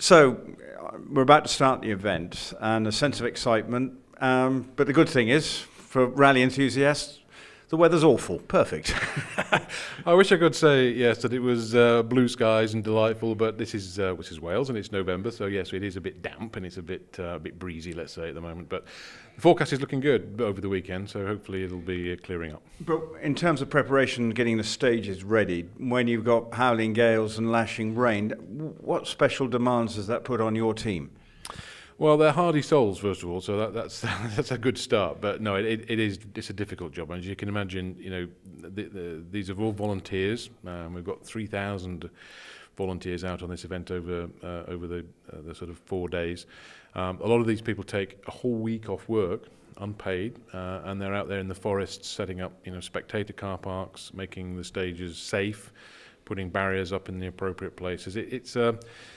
So, we're about to start the event and a sense of excitement. But the good thing is, for rally enthusiasts, the weather's awful. Perfect. I wish I could say yes that it was blue skies and delightful, but this is Wales and it's November, so yes, it is a bit damp and it's a bit breezy, let's say, at the moment. But the forecast is looking good over the weekend, so hopefully it'll be clearing up. But in terms of preparation, getting the stages ready, when you've got howling gales and lashing rain, what special demands does that put on your team? Well, they're hardy souls, first of all, so that's that's a good start. But no, it's a difficult job, and as you can imagine, these are all volunteers. We've got 3,000 volunteers out on this event over the sort of 4 days. A lot of these people take a whole week off work, unpaid, and they're out there in the forests setting up, spectator car parks, making the stages safe, putting barriers up in the appropriate places. It's an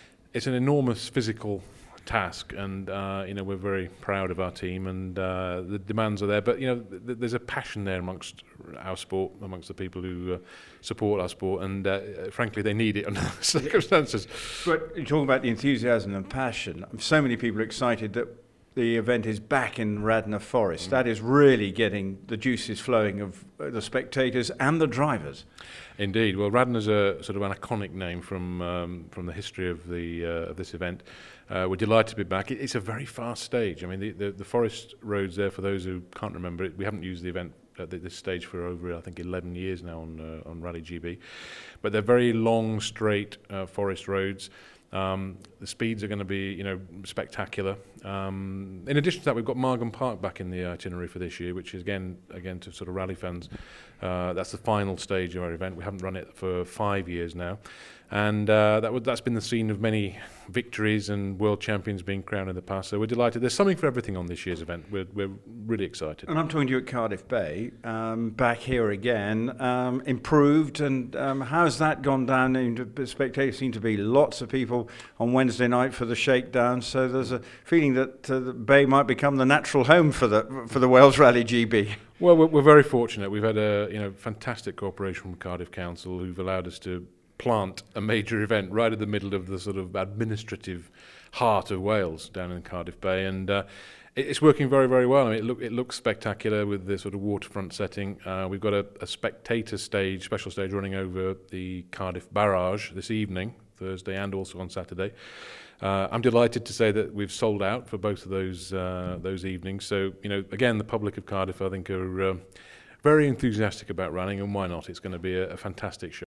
enormous physical task, and we're very proud of our team, and the demands are there, but there's a passion there amongst our sport, amongst the people who support our sport, and frankly they need it under the circumstances. But you're talking about the enthusiasm and passion. So many people are excited that the event is back in Radnor Forest. That is really getting the juices flowing of the spectators and the drivers. Indeed. Well, Radnor's a sort of an iconic name from the history of this event. We're delighted to be back. It's a very fast stage. I mean, the forest roads there, for those who can't remember it, we haven't used the event at this stage for over, I think, 11 years now on Rally GB. But they're very long, straight forest roads. The speeds are going to be, spectacular. In addition to that, we've got Margam Park back in the itinerary for this year, which is again to sort of rally fans. That's the final stage of our event. We haven't run it for 5 years now, and that's been the scene of many victories and world champions being crowned in the past. So we're delighted. There's something for everything on this year's event. We're really excited. And I'm talking to you at Cardiff Bay, back here again, improved, and how's that gone down? The spectators seem to be lots of people on Wednesday night for the shakedown, so there's a feeling that the Bay might become the natural home for the Wales Rally GB. Well, we're very fortunate. We've had a fantastic cooperation from Cardiff Council, who've allowed us to plant a major event right at the middle of the sort of administrative heart of Wales down in Cardiff Bay, and it's working very, very well. I mean, it looks spectacular with the sort of waterfront setting. We've got a spectator stage, special stage running over the Cardiff Barrage this evening, Thursday and also on Saturday. I'm delighted to say that we've sold out for both of those evenings. So, again, the public of Cardiff, I think, are very enthusiastic about running, and why not? It's going to be a fantastic show.